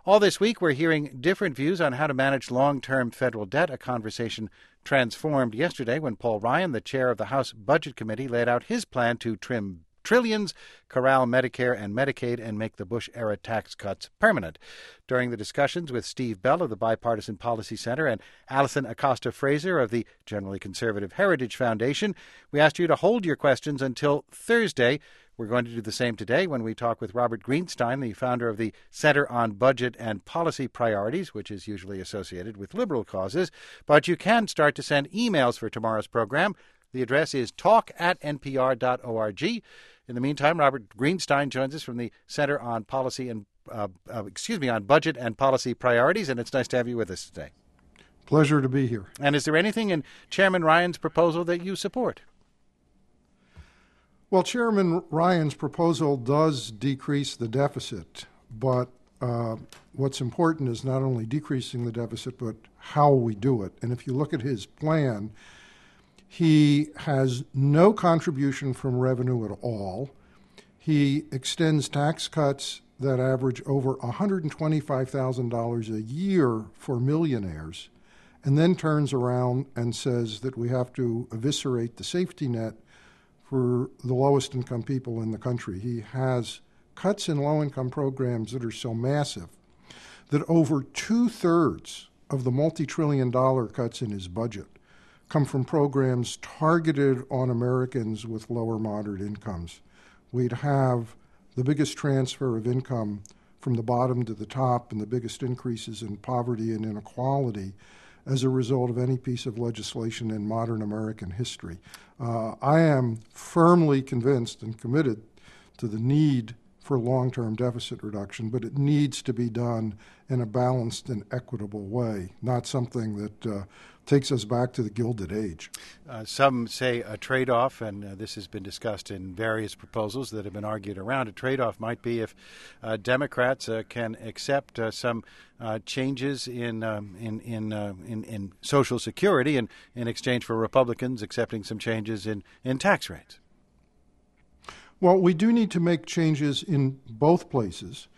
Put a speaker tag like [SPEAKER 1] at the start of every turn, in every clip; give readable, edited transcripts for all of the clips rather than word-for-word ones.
[SPEAKER 1] All this week, we're hearing different views on how to manage long-term federal debt, a conversation transformed yesterday when Paul Ryan, the chair of the House Budget Committee, laid out his plan to trim trillions, corral Medicare and Medicaid, and make the Bush-era tax cuts permanent. During the discussions with Steve Bell of the Bipartisan Policy Center and Alison Acosta-Fraser of the Generally Conservative Heritage Foundation, we asked you to hold your questions until Thursday. We're going to do the same today when we talk with Robert Greenstein, the founder of the Center on Budget and Policy Priorities, which is usually associated with liberal causes. But you can start to send emails for tomorrow's program. The address is talk@npr.org. In the meantime, Robert Greenstein joins us from the Center on on Budget and Policy Priorities, and it's nice to have you with us today.
[SPEAKER 2] Pleasure to be here.
[SPEAKER 1] And is there anything in Chairman Ryan's proposal that you support?
[SPEAKER 2] Well, Chairman Ryan's proposal does decrease the deficit, but what's important is not only decreasing the deficit, but how we do it. And if you look at his plan, he has no contribution from revenue at all. He extends tax cuts that average over $125,000 a year for millionaires, and then turns around and says that we have to eviscerate the safety net for the lowest income people in the country. He has cuts in low-income programs that are so massive that over 2/3 of the multi-trillion-dollar cuts in his budget come from programs targeted on Americans with lower moderate incomes. We'd have the biggest transfer of income from the bottom to the top and the biggest increases in poverty and inequality as a result of any piece of legislation in modern American history. I am firmly convinced and committed to the need for long-term deficit reduction, but it needs to be done in a balanced and equitable way, not something that takes us back to the Gilded Age.
[SPEAKER 1] Some say a trade-off, and this has been discussed in various proposals that have been argued around. A trade-off might be if Democrats can accept some changes in Social Security in exchange for Republicans accepting some changes in tax rates.
[SPEAKER 2] Well, we do need to make changes in both places.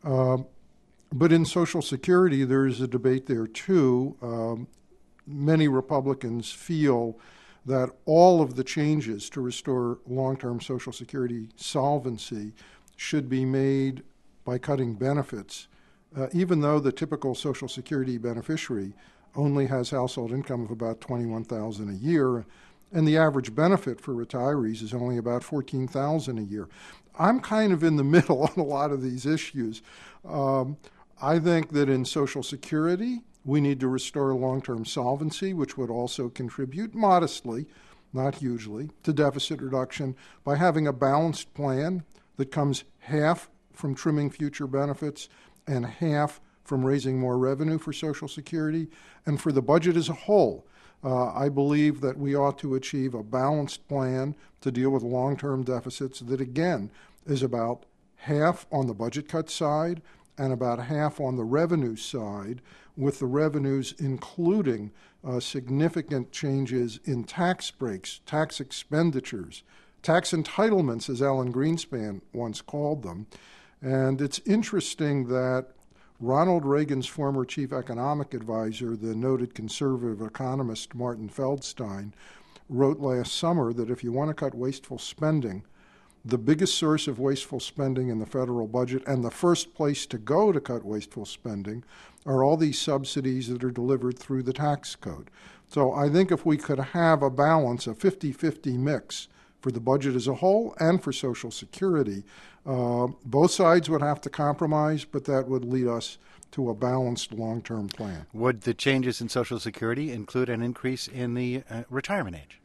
[SPEAKER 2] But in Social Security, there is a debate there, too. Many Republicans feel that all of the changes to restore long-term Social Security solvency should be made by cutting benefits, even though the typical Social Security beneficiary only has household income of about $21,000 a year, and the average benefit for retirees is only about $14,000 a year. I'm kind of in the middle on a lot of these issues. I think that in Social Security, we need to restore long-term solvency, which would also contribute modestly, not hugely, to deficit reduction by having a balanced plan that comes half from trimming future benefits and half from raising more revenue for Social Security. And for the budget as a whole, I believe that we ought to achieve a balanced plan to deal with long-term deficits that, again, is about half on the budget cut side and about half on the revenue side, with the revenues including significant changes in tax breaks, tax expenditures, tax entitlements, as Alan Greenspan once called them. And it's interesting that Ronald Reagan's former chief economic advisor, the noted conservative economist Martin Feldstein, wrote last summer that if you want to cut wasteful spending, the biggest source of wasteful spending in the federal budget and the first place to go to cut wasteful spending are all these subsidies that are delivered through the tax code. So I think if we could have a balance, a 50-50 mix for the budget as a whole and for Social Security, both sides would have to compromise, but that would lead us to a balanced long-term plan.
[SPEAKER 1] Would the changes in Social Security include an increase in the retirement age?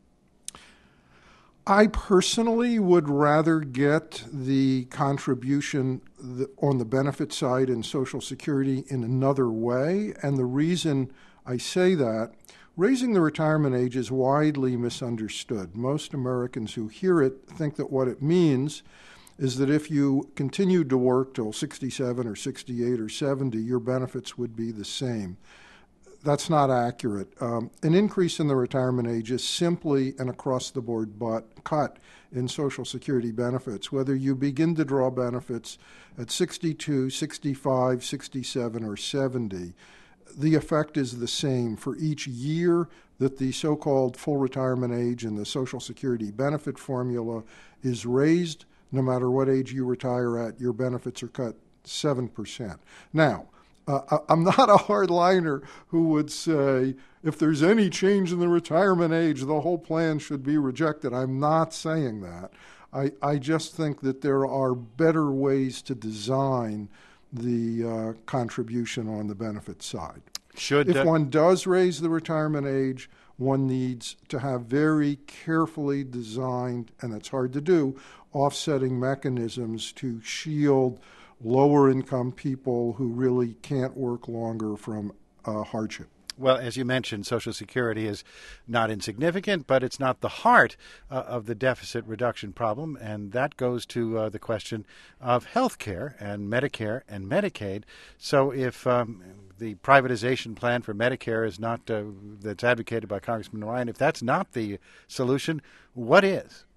[SPEAKER 2] I personally would rather get the contribution on the benefit side in Social Security in another way. And the reason I say that, raising the retirement age is widely misunderstood. Most Americans who hear it think that what it means is that if you continued to work till 67 or 68 or 70, your benefits would be the same. That's not accurate. An increase in the retirement age is simply an across-the-board cut in Social Security benefits, whether you begin to draw benefits at 62, 65, 67, or 70. The effect is the same for each year that the so-called full retirement age in the Social Security benefit formula is raised. No matter what age you retire at, your benefits are cut 7%. Now, I'm not a hardliner who would say if there's any change in the retirement age, the whole plan should be rejected. I'm not saying that. I just think that there are better ways to design the contribution on the benefit side. If one does raise the retirement age, one needs to have very carefully designed, and it's hard to do, offsetting mechanisms to shield lower income people who really can't work longer from hardship.
[SPEAKER 1] Well, as you mentioned, Social Security is not insignificant, but it's not the heart of the deficit reduction problem, and that goes to the question of health care and Medicare and Medicaid. So if the privatization plan for Medicare is not that's advocated by Congressman Ryan, if that's not the solution, what is?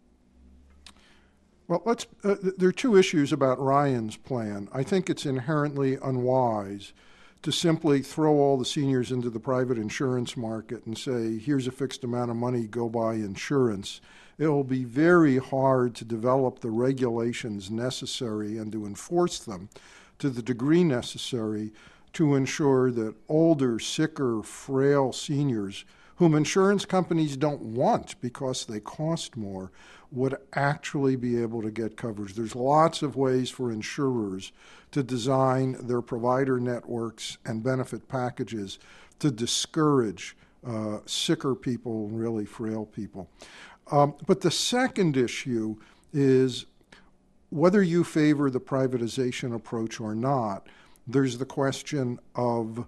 [SPEAKER 2] Well, there are two issues about Ryan's plan. I think it's inherently unwise to simply throw all the seniors into the private insurance market and say, here's a fixed amount of money, go buy insurance. It will be very hard to develop the regulations necessary and to enforce them to the degree necessary to ensure that older, sicker, frail seniors, whom insurance companies don't want because they cost more, would actually be able to get coverage. There's lots of ways for insurers to design their provider networks and benefit packages to discourage sicker people and really frail people. But the second issue is whether you favor the privatization approach or not, there's the question of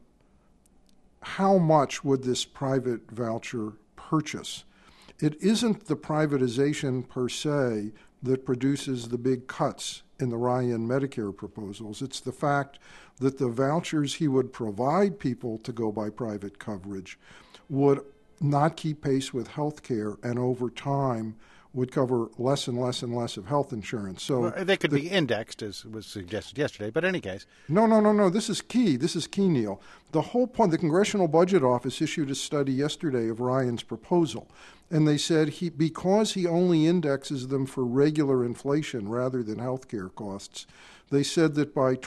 [SPEAKER 2] how much would this private voucher purchase? It isn't the privatization per se that produces the big cuts in the Ryan Medicare proposals. It's the fact that the vouchers he would provide people to go buy private coverage would not keep pace with health care and over time would cover less and less and less of health insurance. So
[SPEAKER 1] well, they could be indexed, as was suggested yesterday, but in any case.
[SPEAKER 2] No. This is key, Neil. The whole point, the Congressional Budget Office issued a study yesterday of Ryan's proposal, and they said because he only indexes them for regular inflation rather than health care costs, they said that by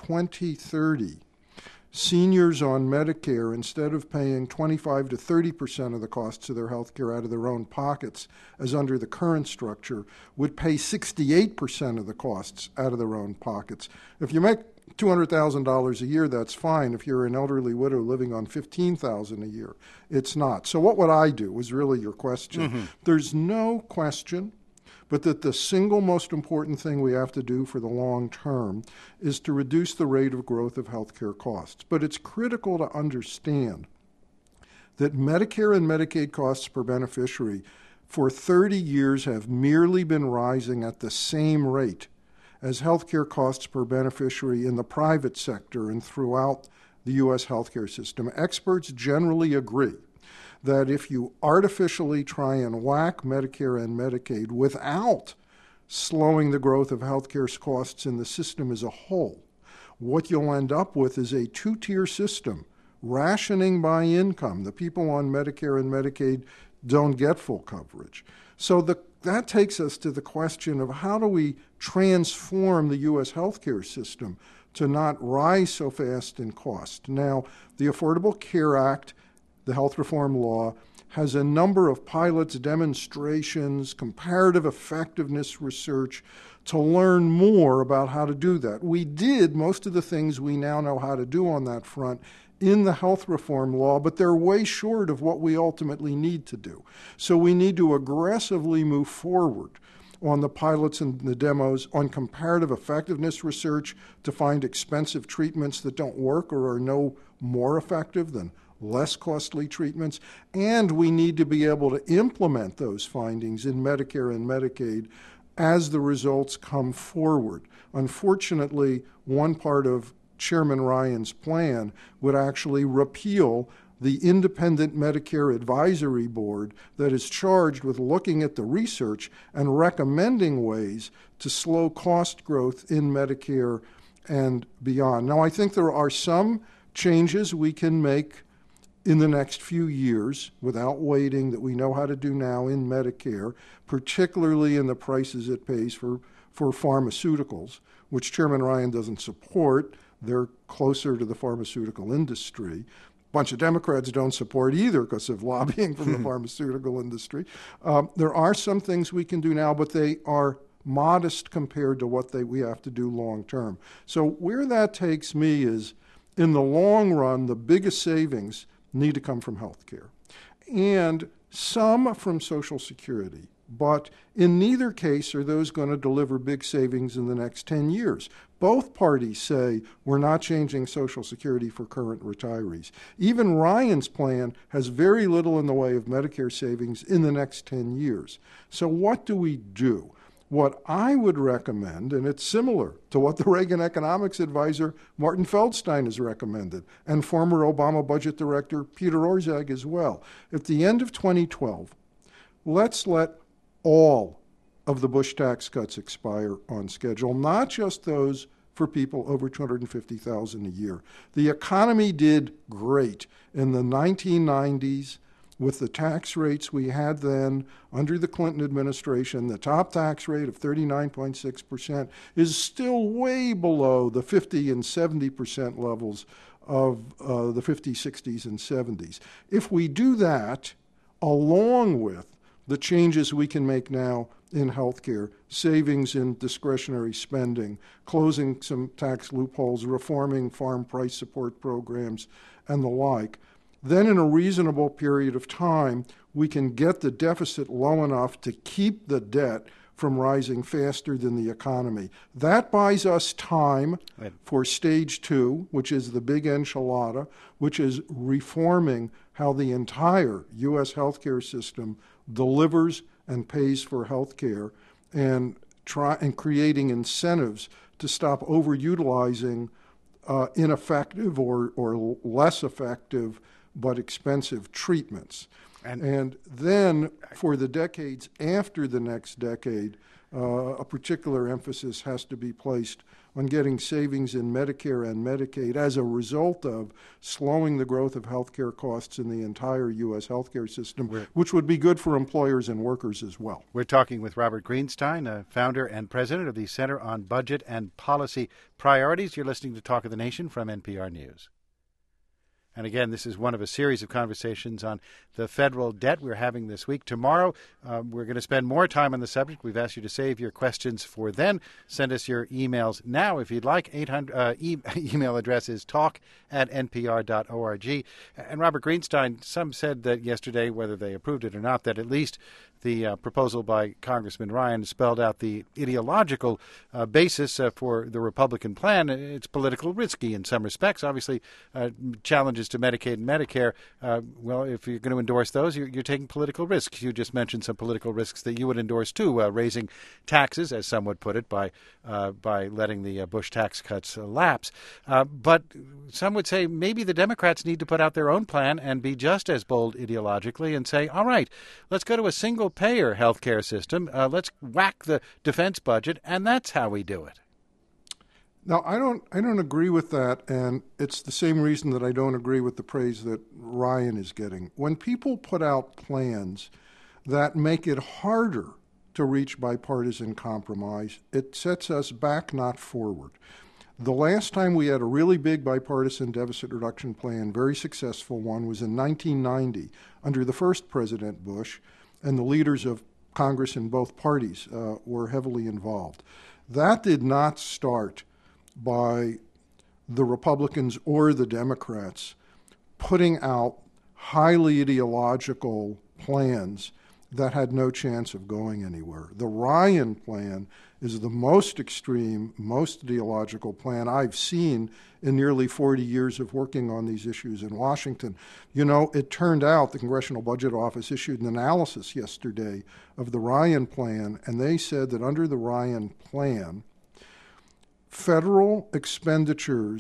[SPEAKER 2] 2030, seniors on Medicare, instead of paying 25 to 30% of the costs of their health care out of their own pockets, as under the current structure, would pay 68% of the costs out of their own pockets. If you make $200,000 a year, that's fine. If you're an elderly widow living on $15,000 a year, it's not. So what would I do was really your question. Mm-hmm. There's no question but that the single most important thing we have to do for the long term is to reduce the rate of growth of healthcare costs. But it's critical to understand that Medicare and Medicaid costs per beneficiary for 30 years have merely been rising at the same rate as healthcare costs per beneficiary in the private sector and throughout the U.S. healthcare system. Experts generally agree that if you artificially try and whack Medicare and Medicaid without slowing the growth of healthcare costs in the system as a whole, what you'll end up with is a two-tier system, rationing by income. The people on Medicare and Medicaid don't get full coverage. So that takes us to the question of how do we transform the U.S. healthcare system to not rise so fast in cost. Now, the Affordable Care Act, the health reform law, has a number of pilots, demonstrations, comparative effectiveness research to learn more about how to do that. We did most of the things we now know how to do on that front in the health reform law, but they're way short of what we ultimately need to do. So we need to aggressively move forward on the pilots and the demos, on comparative effectiveness research to find expensive treatments that don't work or are no more effective than less costly treatments, and we need to be able to implement those findings in Medicare and Medicaid as the results come forward. Unfortunately, one part of Chairman Ryan's plan would actually repeal the independent Medicare advisory board that is charged with looking at the research and recommending ways to slow cost growth in Medicare and beyond. Now, I think there are some changes we can make in the next few years without waiting that we know how to do now in Medicare, particularly in the prices it pays for pharmaceuticals, which Chairman Ryan doesn't support. They're closer to the pharmaceutical industry. A bunch of Democrats don't support either because of lobbying from the pharmaceutical industry. There are some things we can do now, but they are modest compared to what we have to do long term. So where that takes me is, in the long run, the biggest savings need to come from health care, and some from Social Security. But in neither case are those going to deliver big savings in the next 10 years. Both parties say we're not changing Social Security for current retirees. Even Ryan's plan has very little in the way of Medicare savings in the next 10 years. So what do we do? What I would recommend, and it's similar to what the Reagan economics advisor Martin Feldstein has recommended, and former Obama budget director Peter Orszag as well. At the end of 2012, let's let all of the Bush tax cuts expire on schedule, not just those for people over $250,000 a year. The economy did great in the 1990s. With the tax rates we had then under the Clinton administration, the top tax rate of 39.6% is still way below the 50 and 70% levels of the 50s, 60s, and 70s. If we do that, along with the changes we can make now in healthcare, savings in discretionary spending, closing some tax loopholes, reforming farm price support programs, and the like, then in a reasonable period of time, we can get the deficit low enough to keep the debt from rising faster than the economy. That buys us time for stage two, which is the big enchilada, which is reforming how the entire U.S. healthcare system delivers and pays for healthcare, and creating incentives to stop overutilizing ineffective or less effective but expensive treatments. And then for the decades after the next decade, a particular emphasis has to be placed on getting savings in Medicare and Medicaid as a result of slowing the growth of healthcare costs in the entire U.S. healthcare system, which would be good for employers and workers as well.
[SPEAKER 1] We're talking with Robert Greenstein, founder and president of the Center on Budget and Policy Priorities. You're listening to Talk of the Nation from NPR News. And again, this is one of a series of conversations on the federal debt we're having this week. Tomorrow, we're going to spend more time on the subject. We've asked you to save your questions for then. Send us your emails now if you'd like. Email address is talk@npr.org. And Robert Greenstein, some said that yesterday, whether they approved it or not, that at least the proposal by Congressman Ryan spelled out the ideological basis for the Republican plan. It's political risky in some respects. Obviously, challenges to Medicaid and Medicare, well, if you're going to endorse those, you're taking political risks. You just mentioned some political risks that you would endorse, too, raising taxes, as some would put it, by letting the Bush tax cuts lapse. But some would say maybe the Democrats need to put out their own plan and be just as bold ideologically and say, all right, let's go to a single-payer health care system. Let's whack the defense budget, and that's how we do it.
[SPEAKER 2] Now, I don't agree with that, and it's the same reason that I don't agree with the praise that Ryan is getting. When people put out plans that make it harder to reach bipartisan compromise, it sets us back, not forward. The last time we had a really big bipartisan deficit reduction plan, very successful one, was in 1990 under the first President Bush, and the leaders of Congress in both parties were heavily involved. That did not start by the Republicans or the Democrats putting out highly ideological plans that had no chance of going anywhere. The Ryan plan is the most extreme, most ideological plan I've seen in nearly 40 years of working on these issues in Washington. You know, it turned out the Congressional Budget Office issued an analysis yesterday of the Ryan plan, and they said that under the Ryan plan, federal expenditures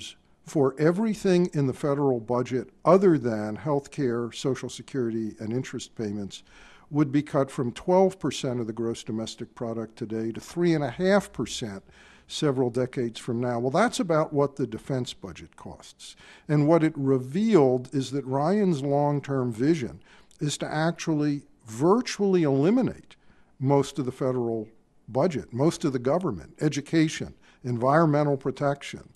[SPEAKER 2] for everything in the federal budget other than health care, Social Security, and interest payments would be cut from 12% of the gross domestic product today to 3.5% several decades from now. Well, that's about what the defense budget costs. And what it revealed is that Ryan's long-term vision is to actually virtually eliminate most of the federal budget, most of the government, education, environmental protection.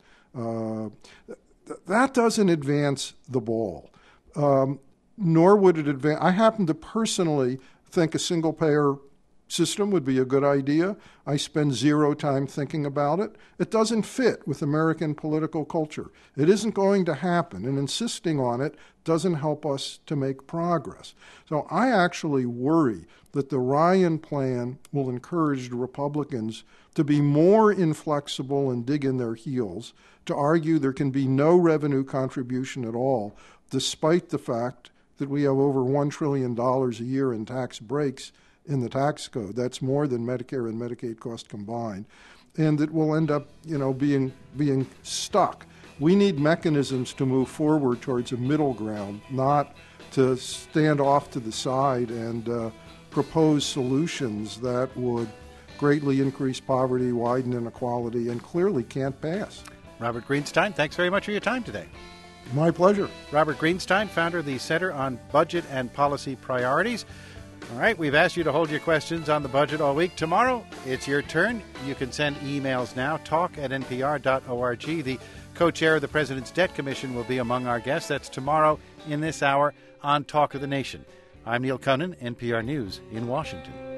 [SPEAKER 2] That doesn't advance the ball, nor would it advance. I happen to personally think a single-payer system would be a good idea. I spend zero time thinking about it. It doesn't fit with American political culture. It isn't going to happen, and insisting on it doesn't help us to make progress. So I actually worry that the Ryan plan will encourage the Republicans to be more inflexible and dig in their heels, to argue there can be no revenue contribution at all, despite the fact that we have over $1 trillion a year in tax breaks in the tax code. That's more than Medicare and Medicaid cost combined. And that will end up, being stuck. We need mechanisms to move forward towards a middle ground, not to stand off to the side and propose solutions that would greatly increase poverty, widen inequality, and clearly can't pass.
[SPEAKER 1] Robert Greenstein, thanks very much for your time today.
[SPEAKER 2] My pleasure.
[SPEAKER 1] Robert Greenstein, founder of the Center on Budget and Policy Priorities. All right, we've asked you to hold your questions on the budget all week. Tomorrow, it's your turn. You can send emails now, talk@npr.org. The co-chair of the President's Debt Commission will be among our guests. That's tomorrow in this hour on Talk of the Nation. I'm Neil Conan, NPR News in Washington.